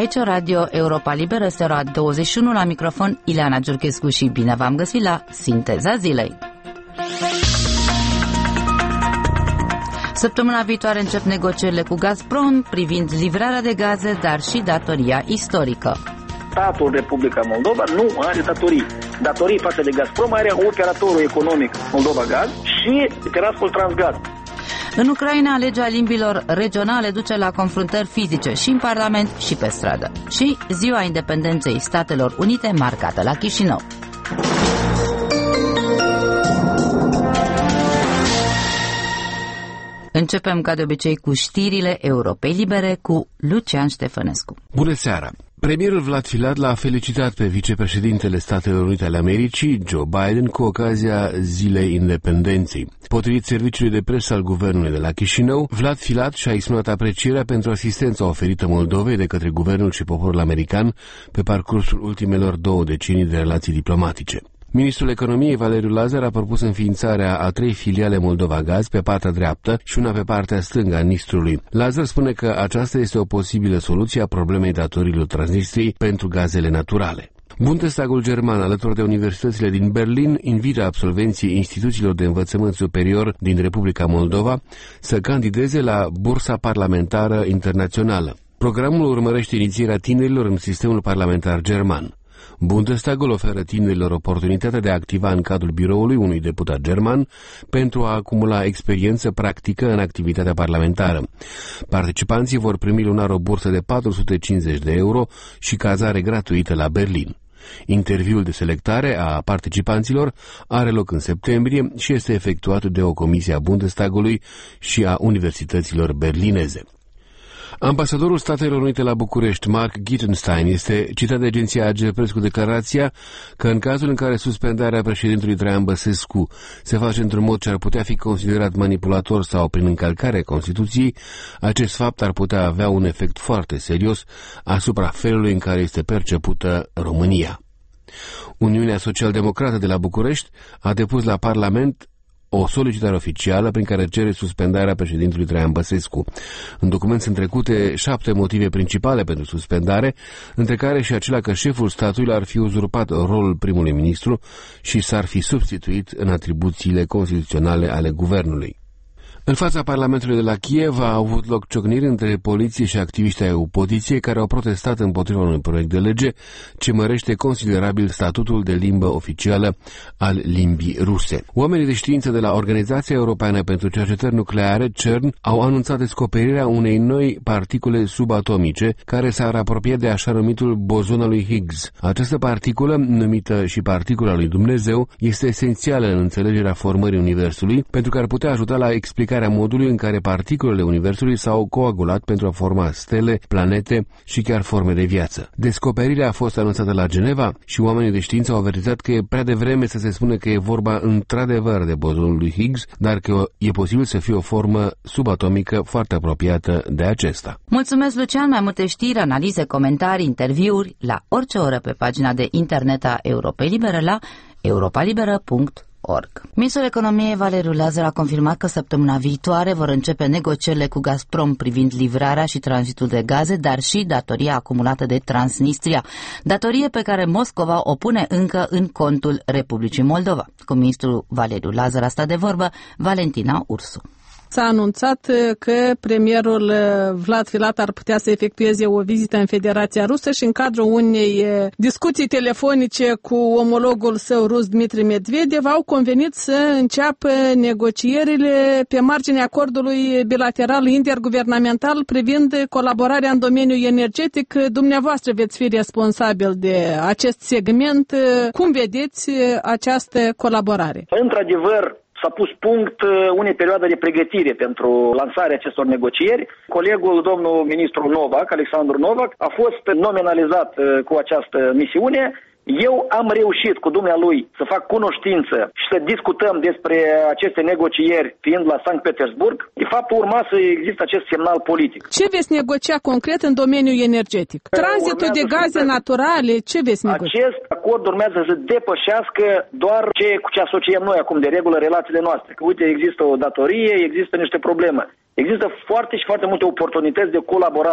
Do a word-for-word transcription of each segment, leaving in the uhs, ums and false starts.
Aici Radio Europa Liberă, este ora douăzeci și unu, la microfon Ileana Giurchescu și bine v-am găsit la Sinteza Zilei. Săptămâna viitoare încep negocierile cu Gazprom privind livrarea de gaze, dar și datoria istorică. Statul Republica Moldova nu are datorii. Datorii față de Gazprom are operatorul economic Moldova Gaz și Tiraspol Transgaz. În Ucraina, legea limbilor regionale duce la confruntări fizice și în Parlament și pe stradă. Și Ziua Independenței Statelor Unite marcată la Chișinău. Începem ca de obicei cu știrile Europei Libere cu Lucian Ștefănescu. Bună seara! Premierul Vlad Filat l-a felicitat pe vicepreședintele Statelor Unite ale Americii, Joe Biden, cu ocazia Zilei Independenței. Potrivit serviciului de presă al guvernului de la Chișinău, Vlad Filat și-a exprimat aprecierea pentru asistența oferită Moldovei de către guvernul și poporul american pe parcursul ultimelor două decenii de relații diplomatice. Ministrul Economiei, Valeriu Lazar, a propus înființarea a trei filiale Moldova Gaz pe partea dreaptă și una pe partea stângă a Nistrului. Lazar spune că aceasta este o posibilă soluție a problemei datorilor Transnistriei pentru gazele naturale. Bundestagul german, alături de universitățile din Berlin, invită absolvenții instituțiilor de învățământ superior din Republica Moldova să candideze la Bursa Parlamentară Internațională. Programul urmărește inițierea tinerilor în sistemul parlamentar german. Bundestagul oferă tinerilor oportunitatea de a activa în cadrul biroului unui deputat german pentru a acumula experiență practică în activitatea parlamentară. Participanții vor primi lunar o bursă de patru sute cincizeci de euro și cazare gratuită la Berlin. Interviul de selectare a participanților are loc în septembrie și este efectuat de o comisie a Bundestagului și a universităților berlineze. Ambasadorul Statelor Unite la București, Mark Gittenstein, este citat de agenția A G Press cu declarația că în cazul în care suspendarea președintelui Traian Băsescu se face într-un mod ce ar putea fi considerat manipulator sau prin încălcarea Constituției, acest fapt ar putea avea un efect foarte serios asupra felului în care este percepută România. Uniunea Social-Democrată de la București a depus la Parlament o solicitare oficială prin care cere suspendarea președintelui Traian Băsescu. În document sunt trecute șapte motive principale pentru suspendare, între care și acela că șeful statului ar fi uzurpat rolul primului ministru și s-ar fi substituit în atribuțiile constituționale ale guvernului. În fața Parlamentului de la Kiev a avut loc ciocniri între poliție și activiștii ai opoziției care au protestat împotriva unui proiect de lege ce mărește considerabil statutul de limbă oficială al limbii ruse. Oamenii de știință de la Organizația Europeană pentru Cercetări Nucleare, CERN, au anunțat descoperirea unei noi particule subatomice care s-ar apropia de așa numitul bozon al lui Higgs. Această particulă, numită și particula lui Dumnezeu, este esențială în înțelegerea formării Universului pentru că ar putea ajuta la explicarea modului în care particulele Universului s-au coagulat pentru a forma stele, planete și chiar forme de viață. Descoperirea a fost anunțată la Geneva și oamenii de știință au avertizat că e prea devreme să se spună că e vorba într-adevăr de bozonul lui Higgs, dar că e posibil să fie o formă subatomică foarte apropiată de acesta. Mulțumesc, Lucian. Mai multe știri, analize, comentarii, interviuri la orice oră pe pagina de internet a Europei Libere la europa liberă punct org. Ministrul Economiei Valeriu Lazar a confirmat că săptămâna viitoare vor începe negocierile cu Gazprom privind livrarea și tranzitul de gaze, dar și datoria acumulată de Transnistria, datorie pe care Moscova o pune încă în contul Republicii Moldova. Cu ministrul Valeriu Lazar a stat de vorbă Valentina Ursu. S-a anunțat că premierul Vlad Filat ar putea să efectueze o vizită în Federația Rusă și în cadrul unei discuții telefonice cu omologul său rus Dmitri Medvedev au convenit să înceapă negocierile pe marginea acordului bilateral interguvernamental privind colaborarea în domeniul energetic. Dumneavoastră veți fi responsabil de acest segment. Cum vedeți această colaborare? Într-adevăr, s-a pus punct unei perioade de pregătire pentru lansarea acestor negocieri. Colegul, domnul ministru Novak, Alexandru Novak, a fost nominalizat cu această misiune. Eu am reușit cu dumnealui să fac cunoștință și să discutăm despre aceste negocieri fiind la Sankt Petersburg. De fapt, urma să existe acest semnal politic. Ce veți negocia concret în domeniul energetic? Tranzitul de gaze naturale, ce veți negocia? Acest acord urmează să depășească doar ce, cu ce asociem noi acum de regulă relațiile noastre. Că uite, există o datorie, există niște probleme. Există foarte și foarte multe oportunități de colaborare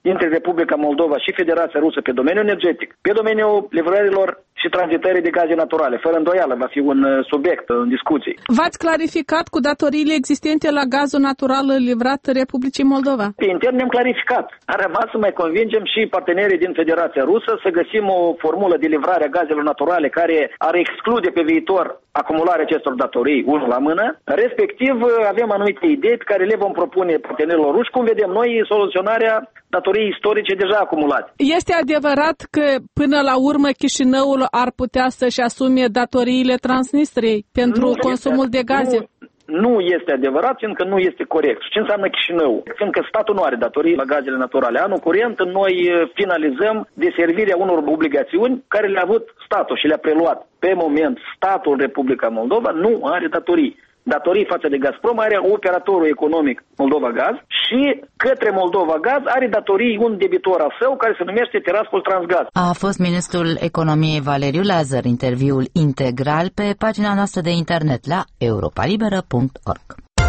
între Republica Moldova și Federația Rusă pe domeniul energetic, pe domeniul livrărilor și tranzitării de gaze naturale. Fără îndoială va fi un subiect în discuții. V-ați clarificat cu datoriile existente la gazul natural livrat Republicii Moldova? Pe intern ne-am clarificat. A rămas să mai convingem și partenerii din Federația Rusă să găsim o formulă de livrare a gazelor naturale care ar exclude pe viitor acumularea acestor datorii, unul la mână. Respectiv, avem anumite idei pe care le vom propune partenerilor ruși, cum vedem noi, soluționarea datoriei istorice deja acumulate. Este adevărat că până la urmă Chișinăul ar putea să-și asume datoriile Transnistriei pentru nu consumul este, de gaze? Nu, nu este adevărat, fiindcă nu este corect. Ce înseamnă Chișinău? Fiindcă statul nu are datorii la gazele naturale. Anul curent noi finalizăm deservirea unor obligațiuni care le-a avut statul și le-a preluat. Pe moment, statul Republica Moldova nu are datorii. Datorii față de Gazprom are operatorul economic Moldova Gaz și către Moldova Gaz are datorii un debitor al său care se numește Tiraspol Transgaz. A fost ministrul economiei Valeriu Lazar, interviul integral pe pagina noastră de internet la europa liberă punct org.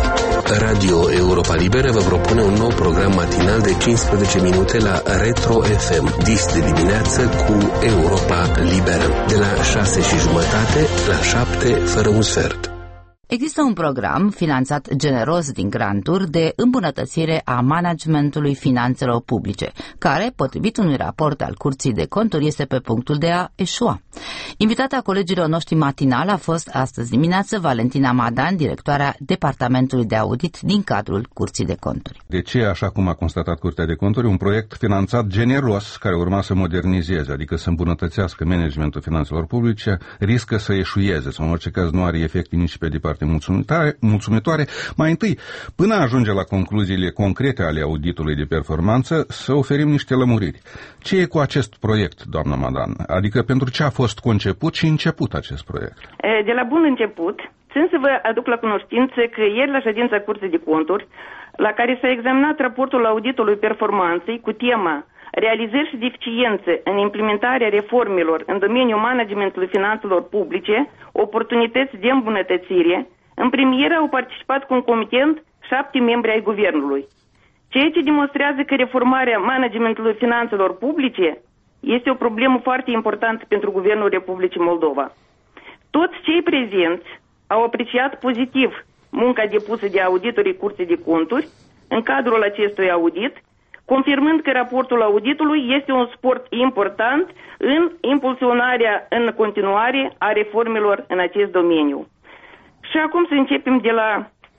Radio Europa Liberă vă propune un nou program matinal de cincisprezece minute la Retro F M, dis de dimineață cu Europa Liberă, de la șase și jumătate la șapte fără un sfert. Există un program finanțat generos din granturi de îmbunătățire a managementului finanțelor publice, care, potrivit unui raport al Curții de Conturi, este pe punctul de a eșua. Invitata colegilor noștri matinal a fost astăzi dimineață Valentina Madan, directoarea Departamentului de Audit din cadrul Curții de Conturi. De ce, așa cum a constatat Curtea de Conturi, un proiect finanțat generos, care urma să modernizeze, adică să îmbunătățească managementul finanțelor publice, riscă să eșueze, sau în orice caz nu are efecte nici pe departe mulțumitoare. Mai întâi, până ajunge la concluziile concrete ale auditului de performanță, să oferim niște lămuriri. Ce e cu acest proiect, doamna Madan? Adică pentru ce a fost conceput și început acest proiect? De la bun început, țin să vă aduc la cunoștință că ieri la ședința Curții de Conturi, la care s-a examinat raportul auditului performanței cu tema realizări și deficiențe în implementarea reformelor în domeniul managementului finanțelor publice, oportunități de îmbunătățire, în premieră au participat concomitent șapte membri ai guvernului. Ceea ce demonstrează că reformarea managementului finanțelor publice este o problemă foarte importantă pentru Guvernul Republicii Moldova. Toți cei prezenți au apreciat pozitiv munca depusă de auditorii Curții de Conturi în cadrul acestui audit, confirmând că raportul auditului este un sport important în impulsionarea în continuare a reformelor în acest domeniu. Și acum să începem de la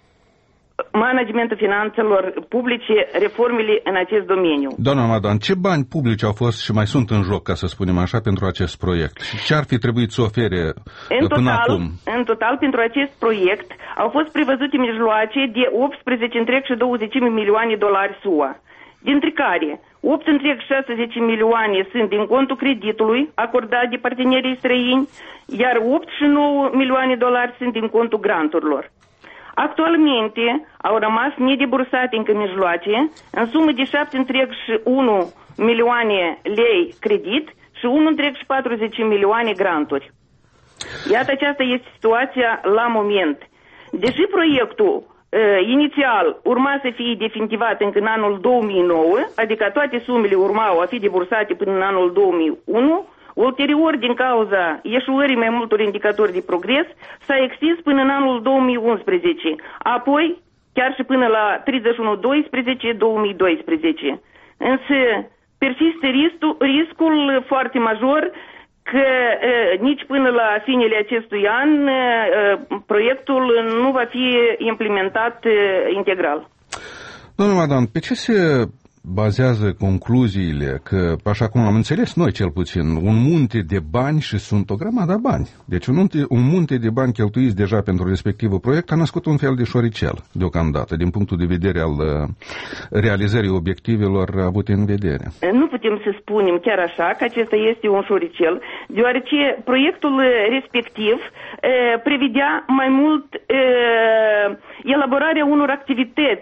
managementul finanțelor publice, reformele în acest domeniu. Doamna Madan, ce bani publici au fost și mai sunt în joc, ca să spunem așa, pentru acest proiect? Și ce ar fi trebuit să ofere în până total, acum? În total, pentru acest proiect au fost prevăzute mijloace de optsprezece virgulă douăzeci milioane de dolari S U A, dintre care opt virgulă șaizeci milioane sunt din contul creditului acordat de partenerii străini, iar opt virgulă nouă milioane de dolari sunt din contul granturilor. Actualmente au rămas nedebursate încă mijloace în sumă de șapte virgulă unu milioane lei credit și unu virgulă patruzeci milioane granturi. Iată, aceasta este situația la moment. Deși proiectul Uh, inițial urma să fie definitivat încă în anul două mii nouă, adică toate sumele urmau a fi debursate până în anul două mii unu, ulterior, din cauza eșuării mai multor indicatori de progres, s-a extins până în anul două mii unsprezece, apoi chiar și până la treizeci și unu decembrie două mii doisprezece. Însă persistă riscul, riscul foarte major că e, nici până la finele acestui an e, proiectul nu va fi implementat e, integral. Doamna Madan, pe ce se bazează concluziile că, așa cum am înțeles noi cel puțin, un munte de bani, și sunt o grămadă bani, deci un munte, un munte de bani cheltuiți deja pentru respectivul proiect a născut un fel de șoricel deocamdată, din punctul de vedere al realizării obiectivelor avute în vedere. Nu putem să spunem chiar așa că acesta este un șoricel, deoarece proiectul respectiv e, prevedea mai mult e, elaborarea unor activități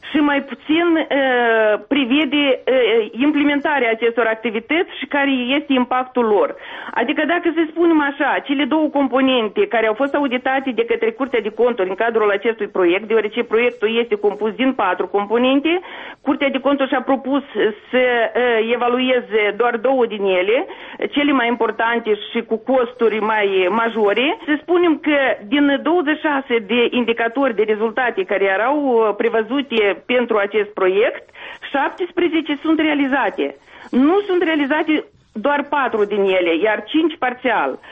și mai puțin uh, privede uh, implementarea acestor activități și care este impactul lor. Adică dacă să spunem așa, cele două componente care au fost auditate de către Curtea de Conturi în cadrul acestui proiect, deoarece proiectul este compus din patru componente, Curtea de Conturi și-a propus să uh, evalueze doar două din ele, cele mai importante și cu costuri mai majore. Să spunem că din douăzeci și șase de indicatori de rezultate care erau prevăzute pentru acest proiect, șaptesprezece sunt realizate. Nu sunt realizate doar patru din ele, iar cinci parțial. E,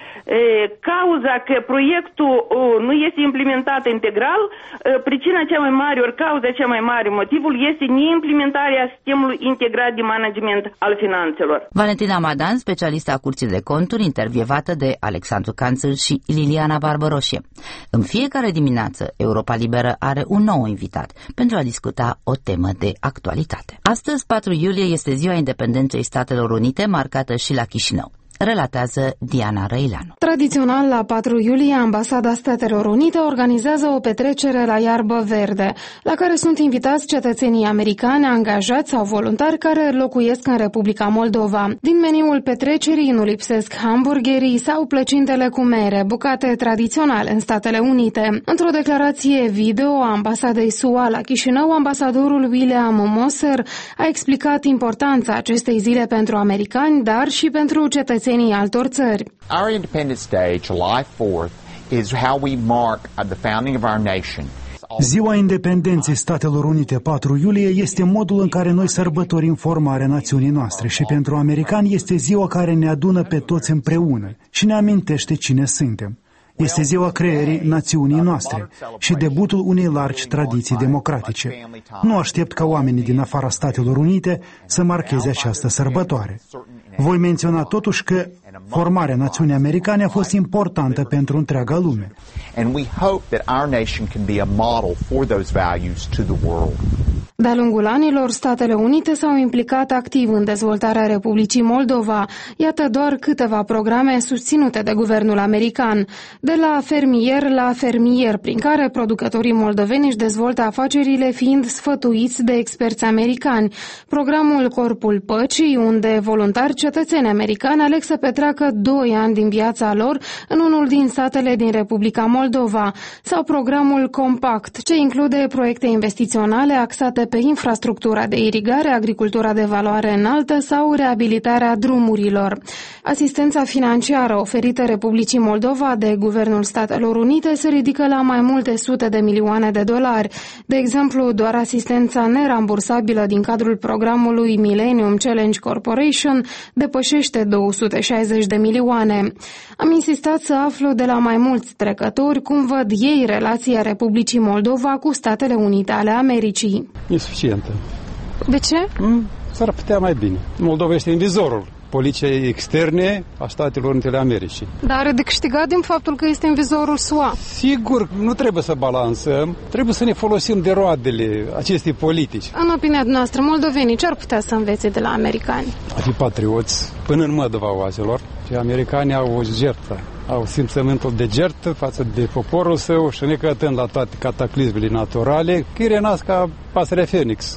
cauza că proiectul o, nu este implementat integral, e, pricina cea mai mare, ori cauza cea mai mare, motivul este neimplementarea sistemului integrat de management al finanțelor. Valentina Madan, specialistă a Curții de Conturi, intervievată de Alexandru Canțăl și Liliana Barbăroșie. În fiecare dimineață, Europa Liberă are un nou invitat pentru a discuta o temă de actualitate. Astăzi, patru iulie, este Ziua Independenței Statelor Unite, marcată și la Chișinău. Relatează Diana Răileanu. Tradițional, la patru iulie, Ambasada Statelor Unite organizează o petrecere la iarbă verde, la care sunt invitați cetățenii americani, angajați sau voluntari care locuiesc în Republica Moldova. Din meniul petrecerii nu lipsesc hamburgerii sau plăcintele cu mere, bucate tradiționale în Statele Unite. Într-o declarație video a Ambasadei S U A la Chișinău, ambasadorul William Moser a explicat importanța acestei zile pentru americani, dar și pentru cetățenii altor țări. Our Independence Day, July fourth, is how we mark the founding of our nation. Ziua Independenței Statelor Unite, patru iulie, este modul în care noi sărbătorim formarea națiunii noastre și pentru americani este ziua care ne adună pe toți împreună și ne amintește cine suntem. Este ziua creării națiunii noastre și debutul unei largi tradiții democratice. Nu aștept ca oamenii din afara Statelor Unite să marcheze această sărbătoare. Voi menționa totuși că formarea națiunii americane a fost importantă pentru întreaga lume. De-a lungul anilor, Statele Unite s-au implicat activ în dezvoltarea Republicii Moldova. Iată doar câteva programe susținute de guvernul american, de la fermier la fermier, prin care producătorii moldoveni își dezvoltă afacerile fiind sfătuiți de experți americani. Programul Corpul Păcii, unde voluntari cetățeni americani aleg să petreacă doi ani din viața lor în unul din satele din Republica Moldova, sau programul Compact, ce include proiecte investiționale axate pe infrastructura de irigare, agricultura de valoare înaltă sau reabilitarea drumurilor. Asistența financiară oferită Republicii Moldova de Guvernul Statelor Unite se ridică la mai multe sute de milioane de dolari. De exemplu, doar asistența nerambursabilă din cadrul programului Millennium Challenge Corporation depășește două sute șaizeci de milioane. Am insistat să aflu de la mai mulți trecători cum văd ei relația Republicii Moldova cu Statele Unite ale Americii. Insuficientă. De ce? Mm, s-ar putea mai bine. Moldova este în vizorul poliției externe a Statelor Unite ale Americii. Dar are de câștigat din faptul că este în vizorul S U A. Sigur, nu trebuie să balansăm, trebuie să ne folosim de roadele acestei politici. În opinia noastră, moldovenii ce ar putea să învețe de la americani? A fi patrioți până în mădăva oazelor. Și americanii au o jertfă, au simțământul de jertfă față de poporul său și necătând la toate cataclismele naturale, că îi renasc ca pasărea Phoenix.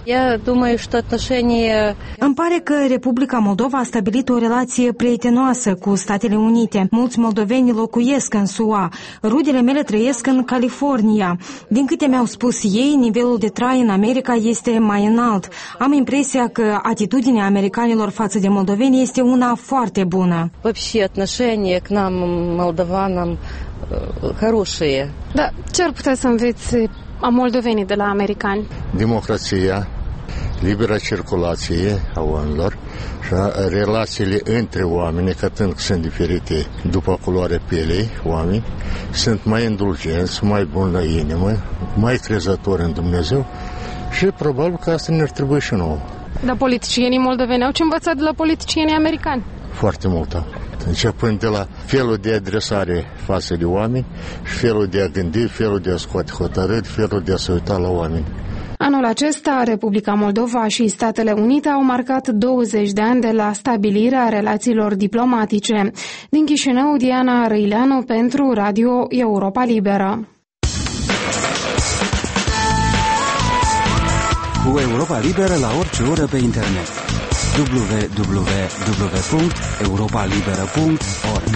Îmi pare că Republica Moldova a stabilit o relație prietenoasă cu Statele Unite. Mulți moldoveni locuiesc în S U A. Rudele mele trăiesc în California. Din câte mi-au spus ei, nivelul de trai în America este mai înalt. Am impresia că atitudinea americanilor față de moldoveni este una foarte bună. Вообще отношение к нам, молдаванам, хорошие. Da, ce ar putea să înveți a moldovenii de la americani? Democrația, libera circulație a oamenilor și relațiile între oameni, că atunci sunt diferite după culoarea pielei, oameni, sunt mai indulgenți, mai buni la inimă, mai crezători în Dumnezeu și probabil că asta ne-ar trebui și nouă. Dar politicienii moldoveni au ce învăța de la politicienii americani? Foarte multă. Începând de la felul de adresare față de oameni și felul de a gândi, felul de a scoate hotărâri, felul de a se uita la oameni. Anul acesta, Republica Moldova și Statele Unite au marcat douăzeci de ani de la stabilirea relațiilor diplomatice. Din Chișinău, Diana Răileanu pentru Radio Europa Liberă. cu Europa Liberă la orice oră pe internet. w w w punct europa liberă punct org.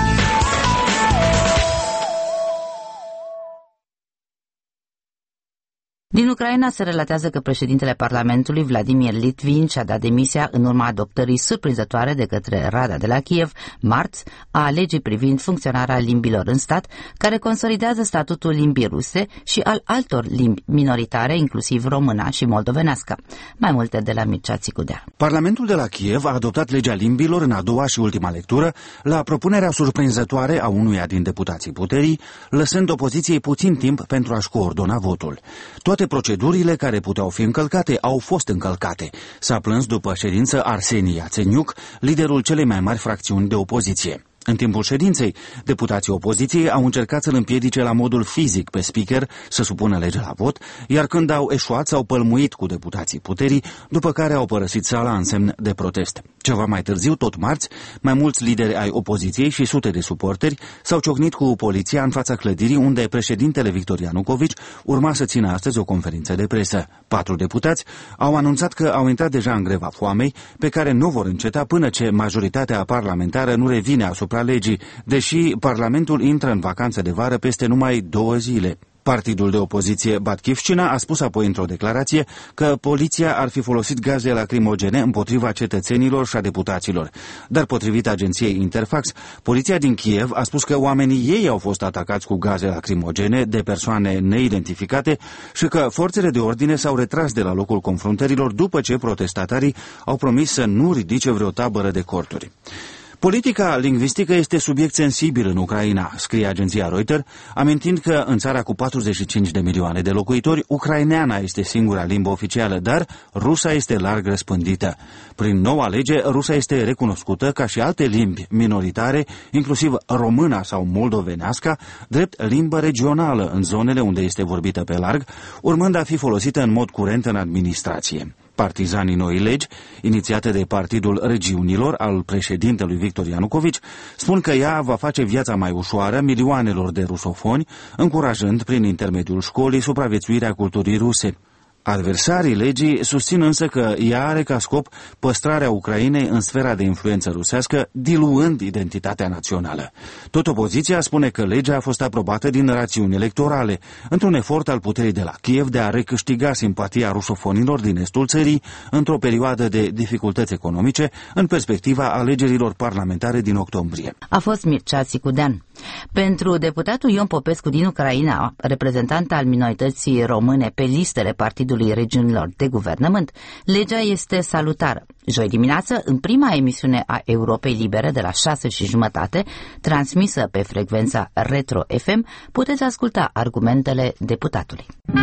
Din Ucraina se relatează că președintele Parlamentului, Vladimir Litvin, și-a dat demisia în urma adoptării surprinzătoare de către Rada de la Kiev, marți, a legii privind funcționarea limbilor în stat, care consolidează statutul limbii ruse și al altor limbi minoritare, inclusiv româna și moldovenească. Mai multe de la Mircea Țicudea. Parlamentul de la Kiev a adoptat legea limbilor în a doua și ultima lectură, la propunerea surprinzătoare a unuia din deputații puterii, lăsând opoziției puțin timp pentru a-și coordona votul. Toate procedurile care puteau fi încălcate au fost încălcate. S-a plâns după ședință Arseni Iațeniuc, liderul celei mai mari fracțiuni de opoziție. În timpul ședinței, deputații opoziției au încercat să-l împiedice la modul fizic pe speaker să supună legea la vot, iar când au eșuat s-au pălmuit cu deputații puterii, după care au părăsit sala în semn de protest. Ceva mai târziu, tot marți, mai mulți lideri ai opoziției și sute de suporteri s-au ciocnit cu poliția în fața clădirii unde președintele Victor Ianucovici urma să țină astăzi o conferință de presă. Patru deputați au anunțat că au intrat deja în greva foamei, pe care nu vor înceta până ce majoritatea parlamentară nu revine asupra legii, deși Parlamentul intră în vacanță de vară peste numai două zile. Partidul de opoziție Batkivщина a spus apoi într-o declarație că poliția ar fi folosit gaze lacrimogene împotriva cetățenilor și a deputaților. Dar potrivit agenției Interfax, poliția din Kiev a spus că oamenii ei au fost atacați cu gaze lacrimogene de persoane neidentificate și că forțele de ordine s-au retras de la locul confruntărilor după ce protestatarii au promis să nu ridice vreo tabără de corturi. Politica lingvistică este subiect sensibil în Ucraina, scrie agenția Reuters, amintind că în țara cu patruzeci și cinci de milioane de locuitori, ucraineana este singura limbă oficială, dar rusa este larg răspândită. Prin noua lege, rusa este recunoscută ca și alte limbi minoritare, inclusiv româna sau moldovenească, drept limbă regională în zonele unde este vorbită pe larg, urmând a fi folosită în mod curent în administrație. Partizanii noii legi, inițiate de Partidul Regiunilor al președintelui Victor Ianucovici, spun că ea va face viața mai ușoară milioanelor de rusofoni, încurajând prin intermediul școlii supraviețuirea culturii ruse. Adversarii legii susțin însă că ea are ca scop păstrarea Ucrainei în sfera de influență rusească, diluând identitatea națională. Tot opoziția spune că legea a fost aprobată din rațiuni electorale, într-un efort al puterii de la Kiev de a recâștiga simpatia rusofonilor din estul țării într-o perioadă de dificultăți economice, în perspectiva alegerilor parlamentare din octombrie. A fost Mircea Țicudean. Pentru deputatul Ion Popescu din Ucraina, reprezentant al minorității române pe listele Partidului Regiunilor de Guvernământ, legea este salutară. Joi dimineață, în prima emisiune a Europei Libere de la șase și jumătate, transmisă pe frecvența Retro F M, puteți asculta argumentele deputatului.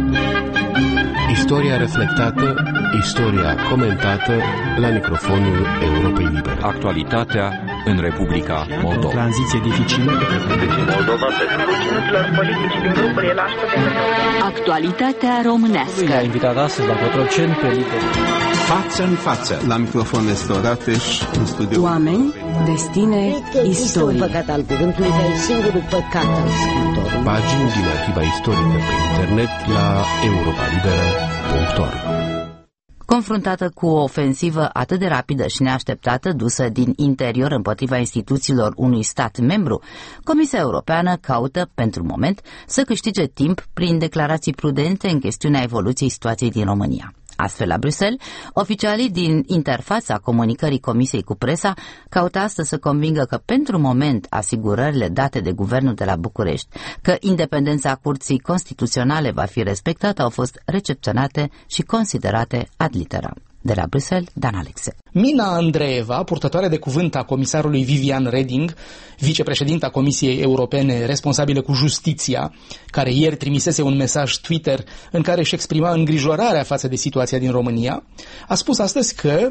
Istoria reflectată, istoria comentată la microfonul Europei Libere. Actualitatea în Republica Moldova. Tranziție dificilă. Moldova politici din grupurile Actualitatea românească. I-a invitat astăzi la Cotroceni pe lideri. Față în față, la microfon restaurate și în studio. Oameni, destine, istorie. Păcat al cuvântului, că e singurul păcat al scriitorului. Pagini din arhiva istorică pe internet la europa libera punct org. Confruntată cu o ofensivă atât de rapidă și neașteptată dusă din interior împotriva instituțiilor unui stat membru, Comisia Europeană caută, pentru moment, să câștige timp prin declarații prudente în chestiunea evoluției situației din România. Astfel, la Bruxelles, oficialii din interfața comunicării Comisiei cu presa caută astăzi să convingă că, pentru moment, asigurările date de guvernul de la București că independența Curții Constituționale va fi respectată au fost recepționate și considerate ad literam. De la Bruxelles, Dan Alexe. Mina Andreeva, purtătoare de cuvânt a comisarului Viviane Reding, vicepreședinta Comisiei Europene responsabilă cu justiția, care ieri trimisese un mesaj Twitter în care își exprima îngrijorarea față de situația din România, a spus astăzi că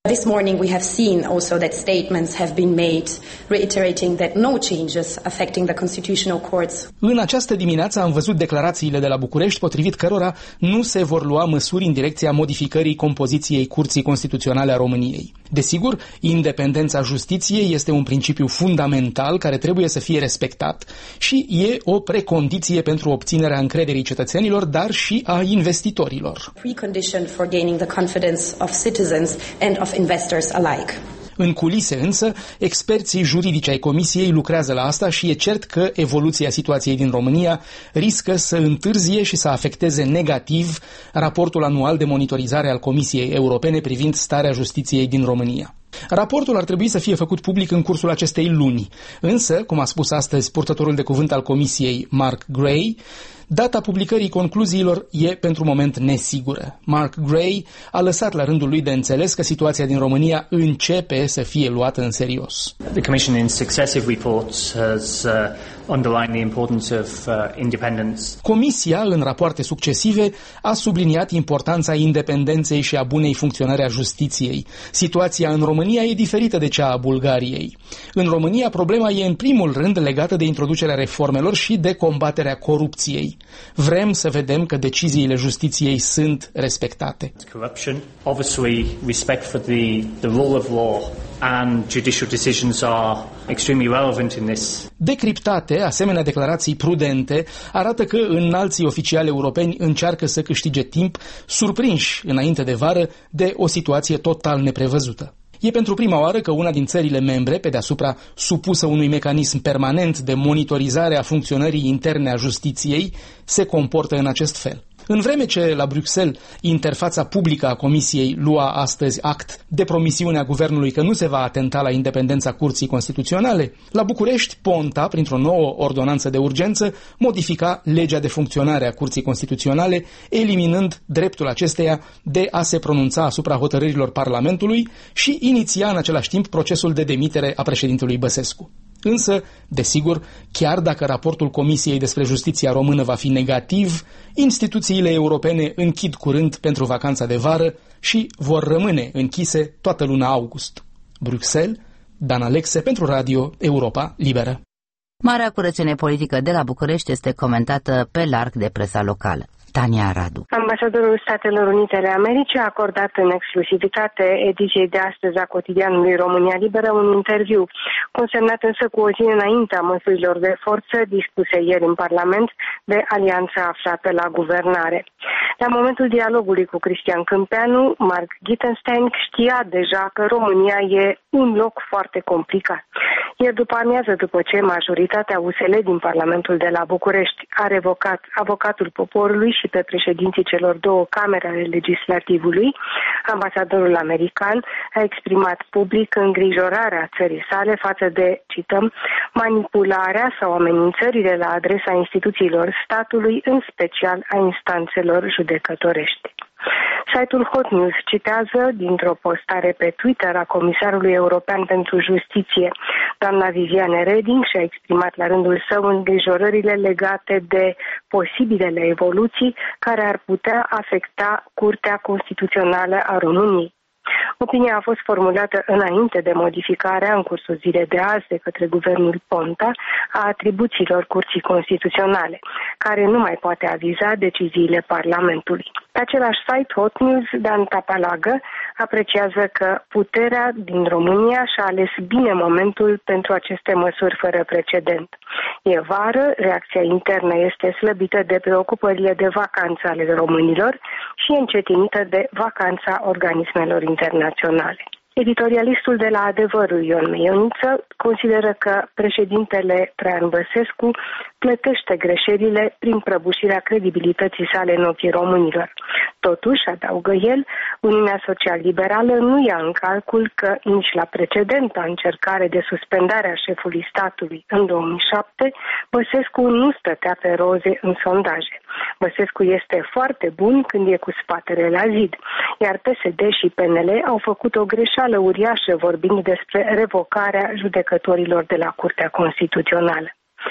This morning we have seen also that statements have been made reiterating that no changes affecting the constitutional courts. În această dimineață am văzut declarațiile de la București, potrivit cărora nu se vor lua măsuri în direcția modificării compoziției Curții Constituționale a României. Desigur, independența justiției este un principiu fundamental care trebuie să fie respectat și e o precondiție pentru obținerea încrederii cetățenilor, dar și a investitorilor. Precondition for gaining the confidence of citizens and of investors alike. În culise însă, experții juridici ai Comisiei lucrează la asta și e cert că evoluția situației din România riscă să întârzie și să afecteze negativ raportul anual de monitorizare al Comisiei Europene privind starea justiției din România. Raportul ar trebui să fie făcut public în cursul acestei luni, însă, cum a spus astăzi purtătorul de cuvânt al Comisiei, Mark Gray, data publicării concluziilor e pentru moment nesigură. Mark Gray a lăsat la rândul lui de înțeles că situația din România începe să fie luată în serios. The Commission in successive reports has uh, underlined the importance of uh, independence. Comisia, în rapoarte succesive, a subliniat importanța independenței și a bunei funcționări a justiției. Situația în România e diferită de cea a Bulgariei. În România, problema e în primul rând legată de introducerea reformelor și de combaterea corupției. Vrem să vedem că deciziile justiției sunt respectate. Corruption, obviously respect for the the rule of law and judicial decisions are extremely relevant in this. Decriptate, asemenea declarații prudente arată că înalții oficiali europeni încearcă să câștige timp, surprinși înainte de vară de o situație total neprevăzută. E pentru prima oară că una din țările membre, pe deasupra supusă unui mecanism permanent de monitorizare a funcționării interne a justiției, se comportă în acest fel. În vreme ce la Bruxelles interfața publică a Comisiei lua astăzi act de promisiunea guvernului că nu se va atenta la independența Curții Constituționale, la București Ponta, printr-o nouă ordonanță de urgență, modifica legea de funcționare a Curții Constituționale, eliminând dreptul acesteia de a se pronunța asupra hotărârilor Parlamentului și iniția în același timp procesul de demitere a președintelui Băsescu. Însă, desigur, chiar dacă raportul Comisiei despre justiția română va fi negativ, instituțiile europene închid curând pentru vacanța de vară și vor rămâne închise toată luna august. Bruxelles, Dan Alexe pentru Radio Europa Liberă. Marea curățenie politică de la București este comentată pe larg de presa locală. Tania Radu. Ambasadorul Statelor Unite ale Americii a acordat în exclusivitate ediției de astăzi a cotidianului România Liberă un interviu, consemnat însă cu o zi înaintea măsurilor de forță dispuse ieri în Parlament de alianța aflată la guvernare. La momentul dialogului cu Cristian Câmpeanu, Mark Gittenstein știa deja că România e un loc foarte complicat. Ieri după amiază, după ce majoritatea U S L din Parlamentul de la București a revocat avocatul poporului și pe președinții celor două camere ale legislativului, ambasadorul american a exprimat public îngrijorarea țării sale față de, cităm, manipularea sau amenințările la adresa instituțiilor statului, în special a instanțelor judecătorești. Site-ul Hot News citează dintr-o postare pe Twitter a Comisarului European pentru Justiție, doamna Viviane Reding, și-a exprimat la rândul său îngrijorările legate de posibilele evoluții care ar putea afecta Curtea Constituțională a României. Opinia a fost formulată înainte de modificarea în cursul zilei de azi de către guvernul Ponta a atribuțiilor Curții Constituționale, care nu mai poate aviza deciziile Parlamentului. Pe același site, Hot News, Dan Tapalagă apreciază că puterea din România și-a ales bine momentul pentru aceste măsuri fără precedent. E vară, reacția internă este slăbită de preocupările de vacanță ale românilor și încetinită de vacanța organismelor internaționale. Editorialistul de la Adevărul, Ion Meioniță, consideră că președintele Traian Băsescu plătește greșelile prin prăbușirea credibilității sale în ochii românilor. Totuși, adaugă el, Uniunea Social-Liberală nu ia în calcul că nici la precedenta încercare de suspendare a șefului statului în două mii șapte, Băsescu nu stătea pe roze în sondaje. Băsescu este foarte bun când e cu spatele la zid, iar P S D și P N L au făcut o greșeală uriașă vorbind despre revocarea judecătorilor de la Curtea Constituțională.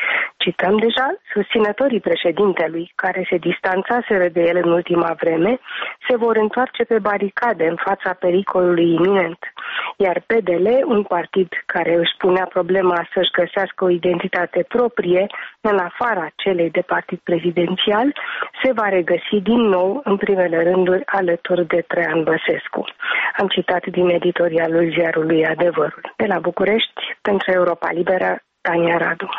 cităm deja, susținătorii președintelui, care se distanțaseră de el în ultima vreme, se vor întoarce pe baricade în fața pericolului iminent. Iar P D L, un partid care își punea problema să-și găsească o identitate proprie în afara celei de partid prezidențial, se va regăsi din nou în primele rânduri alături de Traian Băsescu. Am citat din editorialul ziarului Adevărul. De la București, pentru Europa Liberă, Tania Radu.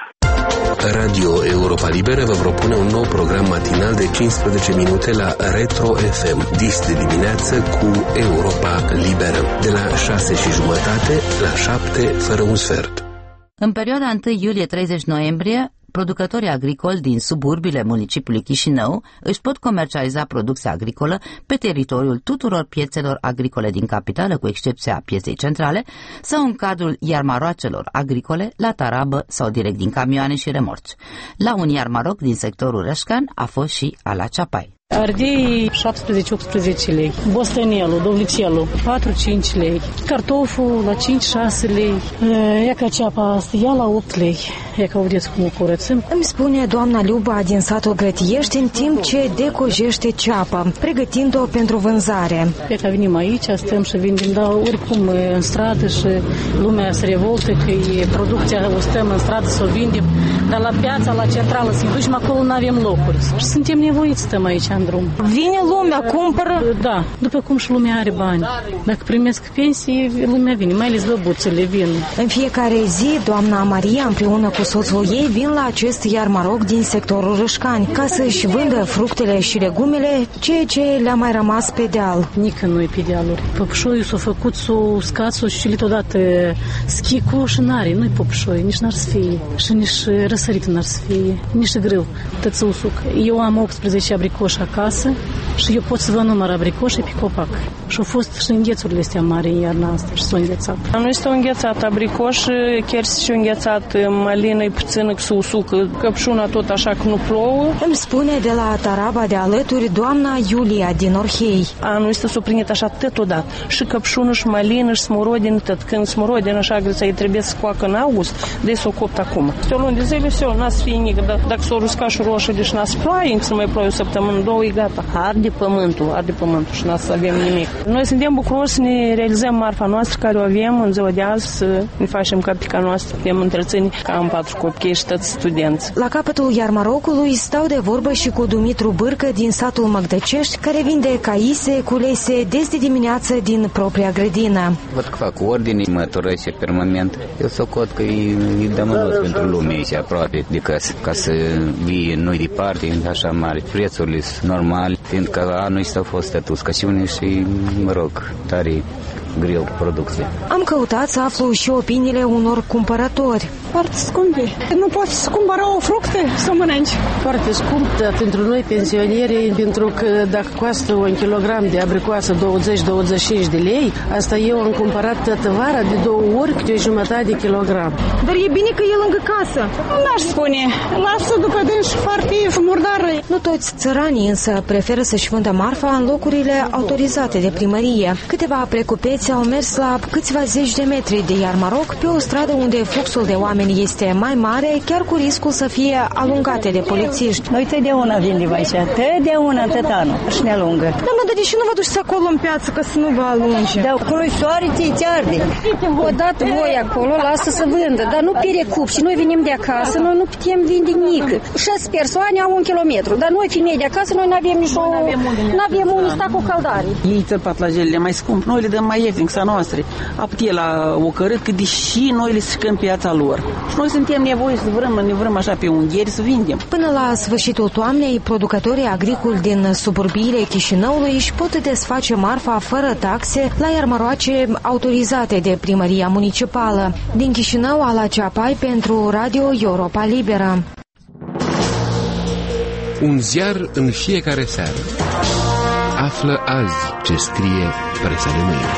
Radio Europa Liberă vă propune un nou program matinal de cincisprezece minute la Retro F M. Dis de dimineață cu Europa Liberă. De la șase și jumătate la șapte fără un sfert. În perioada întâi iulie treizeci noiembrie, producătorii agricoli din suburbiile municipiului Chișinău își pot comercializa producția agricolă pe teritoriul tuturor piețelor agricole din capitală, cu excepția pieței centrale, sau în cadrul iarmaroacelor agricole la tarabă sau direct din camioane și remorci. La un iarmaroc din sectorul Rășcan a fost și ala Ceapai. Ardei șaptesprezece optsprezece lei, bostenelul, dovlicelul patru cinci lei, cartoful la cinci șase lei, e ca ceapa asta, ia la opt lei, e ca vedeți cum o curățăm. Îmi spune doamna Liuba din satul Grătiești în timp ce decojește ceapa, pregătind-o pentru vânzare. E ca venim aici, stăm și vindem, dar oricum în stradă și lumea se revoltă că e producția, o stăm în stradă să o vindem, dar la piața, la centrală, să ducem acolo, nu avem locuri. Și suntem nevoiți să stăm aici în drum. Vine lumea, cumpără? Da, după cum și lumea are bani. Dacă primesc pensii, lumea vine, mai ales băbuțele vin. În fiecare zi, doamna Maria împreună cu soțul ei vin la acest iarmaroc din sectorul Rășcani ca să-și vândă fructele și legumele, ceea ce le-a mai rămas pe deal. Nică nu e pe dealuri. Păpușoiul s-a făcut, s-a uscat, s-a știlit odată schicul și n-are, nu-i păpușoi, nici n-ar să fie. Și nici răsărit n-ar să fie, nici grâu, tot să usuc. Eu am optsprezece abricoși acasă și eu pot să vă număr abricoși pe copac. Și au fost și înghețurile astea mari în iarna asta și s-au înghețat. Nu este înghețat abricoș, chiar și înghețat malină, e puțină că se usucă, căpșuna tot așa că nu plouă. Îmi spune de la Taraba de alături doamna Iulia din Orhei. Anul este s-a primit așa tot odată. Și căpșună, și malină, și smorodină, tot. Când smorodină așa grăță, îi trebuie să coacă în august, de s-o copt acum. Este o lună de zile, se n-a să fie nică, dar dacă s-o rusca și roșă, și n-a să ploaie, să mai ploaie o săptămână, două, e gata. Arde pământul, arde pământul și n-a să avem nimic. Noi suntem bucuroși să ne realizăm marfa noastră care o avem în ziua de azi, să ne facem capica noastră, putem întreține ca în patru copii și toți studenți. La capătul iarmarocului stau de vorbă și cu Dumitru Bârcă din satul Măgdăcești, care vinde caise culese des de dimineață din propria grădină. Văd că fac ordine, mă torăște permanent. Eu socot că e, e dămănos pentru lume aici, aproape de casă, ca să vii noi departe, așa mare. Prețurile sunt normale, fiindcă anul ăsta a fost uscăciune și, mă rog, tare greu producție. Am căutat să aflu și opiniile unor cumpărători. Foarte scumpe. Nu poți să cumpăra o fructe să mănânci. Foarte scump, dar pentru noi pensioneri, pentru că dacă costă un kilogram de abricoasă douăzeci douăzeci și cinci de lei, asta eu am cumpărat toată vara de două ori câte o jumătate de kilogram. Dar e bine că e lângă casă. N-aș spune. Lasă după dânsi foarte murdară. Nu toți țăranii însă preferă să-și vândă marfa în locurile autorizate de primărie. Câteva precupeți au mers la câțiva zeci de metri de iarmaroc pe o stradă unde fluxul de oameni este mai mare, chiar cu riscul să fie alungate de polițiști. Noi totdeauna vindem aici, totdeauna, tot anul și ne alungă. Da, mă, dar de ce nu vă duceți acolo în piață ca să nu vă alunge? Dar acolo e soare, te arde. Odată voi acolo, lasă să vândă, dar nu pe recup. Și noi venim de acasă, noi nu putem vinde nimic. Șase persoane au un kilometru, dar noi femei de acasă, noi nu avem nici o... Nu avem unde sta cu caldare. Ei tăpat la gelele mai scump, noi le dăm mai ieftin ca noastre. Aptie la o cărât, că deși noi le stricăm piața lor. Și noi suntem nevoiți să vrem, ne vrem așa pe ungheri să vindem. Până la sfârșitul toamnei, producătorii agricoli din suburbiile Chișinăului își pot desface marfa fără taxe la iarmaroace autorizate de primăria municipală. Din Chișinău, Ala Ceapai pentru Radio Europa Liberă. Un ziar în fiecare seară. Află azi ce scrie presa de mâine.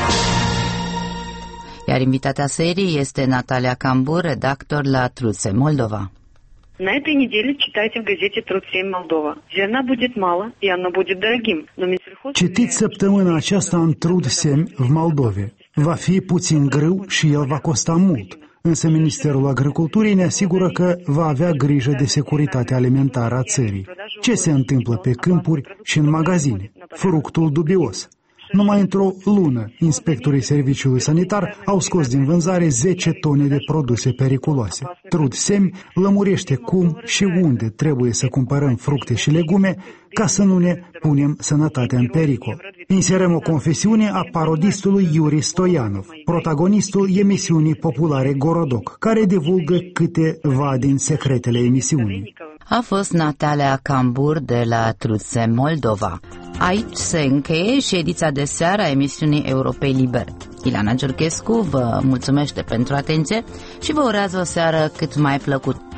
Iar invitatea serii este Natalia Cambu, redactor la Trud.семь Moldova. На этой неделе читайте в газете Труд.семь Молдова. Зерна будет мало, и оно будет дорогим. Но Минсельхоз... Citiți săptămâna aceasta în Trud.семь в Moldove. Va fi puțin greu și el va costa mult. Însă Ministerul Agriculturii ne asigură că va avea grijă de securitatea alimentară a țării. Ce se întâmplă pe câmpuri și în magazine? Fructul dubios. Numai într-o lună, inspectorii Serviciului Sanitar au scos din vânzare zece tone de produse periculoase. Trud Semi lămurește cum și unde trebuie să cumpărăm fructe și legume ca să nu ne punem sănătatea în pericol. Inserăm o confesiune a parodistului Iuri Stoianov, protagonistul emisiunii populare Gorodoc, care divulgă câteva din secretele emisiunii. A fost Natalia Cambur de la Trudse, Moldova. Aici se încheie și ediția de seară a emisiunii Europei Libere. Ileana Giurchescu vă mulțumește pentru atenție și vă urează o seară cât mai plăcută.